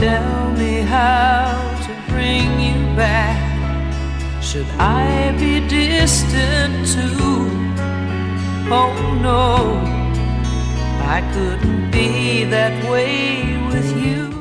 tell me how to bring you back. Should I be distant too? Oh no, I couldn't be that way with you.